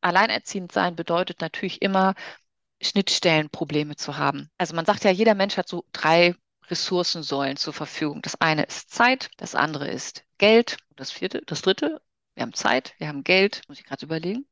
Alleinerziehend sein bedeutet natürlich immer, Schnittstellenprobleme zu haben. Also man sagt ja, jeder Mensch hat so drei Ressourcensäulen zur Verfügung. Das eine ist Zeit, das andere ist Geld, das vierte, das dritte, wir haben Zeit, wir haben Geld, muss ich gerade überlegen.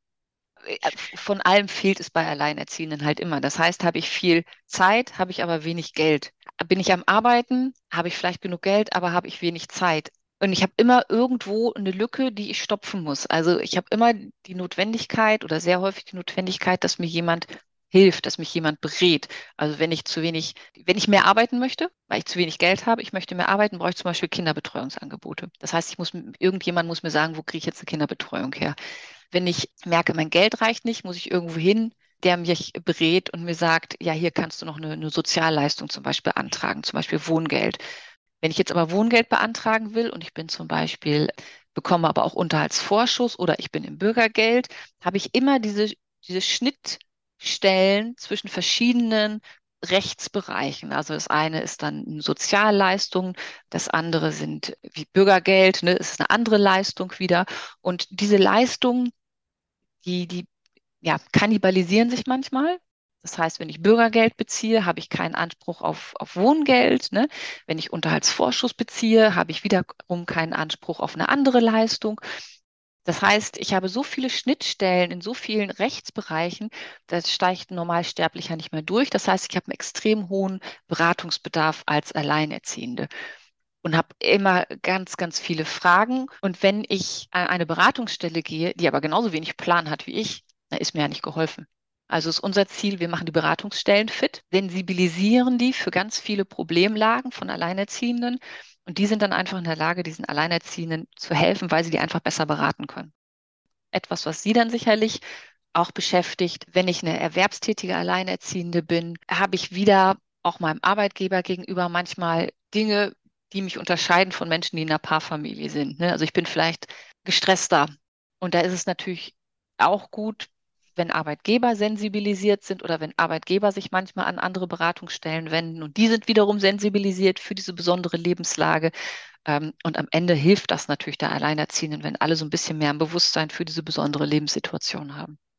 Von allem fehlt es bei Alleinerziehenden halt immer. Das heißt, habe ich viel Zeit, habe ich aber wenig Geld. Bin ich am Arbeiten, habe ich vielleicht genug Geld, aber habe ich wenig Zeit. Und ich habe immer irgendwo eine Lücke, die ich stopfen muss. Also ich habe immer die Notwendigkeit oder sehr häufig die Notwendigkeit, dass mir jemand hilft, dass mich jemand berät. Also wenn ich mehr arbeiten möchte, weil ich zu wenig Geld habe, ich möchte mehr arbeiten, brauche ich zum Beispiel Kinderbetreuungsangebote. Das heißt, irgendjemand muss mir sagen, wo kriege ich jetzt eine Kinderbetreuung her? Wenn ich merke, mein Geld reicht nicht, muss ich irgendwo hin, der mich berät und mir sagt, ja, hier kannst du noch eine Sozialleistung zum Beispiel beantragen, zum Beispiel Wohngeld. Wenn ich jetzt aber Wohngeld beantragen will und ich bin zum Beispiel, bekomme aber auch Unterhaltsvorschuss oder ich bin im Bürgergeld, habe ich immer diese Schnittstellen zwischen verschiedenen Rechtsbereichen. Also das eine ist dann Sozialleistungen, das andere sind wie Bürgergeld, ne, ist eine andere Leistung wieder. Und diese Leistungen, die ja, kannibalisieren sich manchmal. Das heißt, wenn ich Bürgergeld beziehe, habe ich keinen Anspruch auf Wohngeld. Ne? Wenn ich Unterhaltsvorschuss beziehe, habe ich wiederum keinen Anspruch auf eine andere Leistung. Das heißt, ich habe so viele Schnittstellen in so vielen Rechtsbereichen, das steigt ein Normalsterblicher nicht mehr durch. Das heißt, ich habe einen extrem hohen Beratungsbedarf als Alleinerziehende und habe immer ganz, ganz viele Fragen. Und wenn ich an eine Beratungsstelle gehe, die aber genauso wenig Plan hat wie ich, dann ist mir ja nicht geholfen. Also ist unser Ziel, wir machen die Beratungsstellen fit, sensibilisieren die für ganz viele Problemlagen von Alleinerziehenden und die sind dann einfach in der Lage, diesen Alleinerziehenden zu helfen, weil sie die einfach besser beraten können. Etwas, was Sie dann sicherlich auch beschäftigt, wenn ich eine erwerbstätige Alleinerziehende bin, habe ich wieder auch meinem Arbeitgeber gegenüber manchmal Dinge, die mich unterscheiden von Menschen, die in einer Paarfamilie sind. Ne? Also ich bin vielleicht gestresster. Und da ist es natürlich auch gut, wenn Arbeitgeber sensibilisiert sind oder wenn Arbeitgeber sich manchmal an andere Beratungsstellen wenden und die sind wiederum sensibilisiert für diese besondere Lebenslage. Und am Ende hilft das natürlich der Alleinerziehenden, wenn alle so ein bisschen mehr ein Bewusstsein für diese besondere Lebenssituation haben.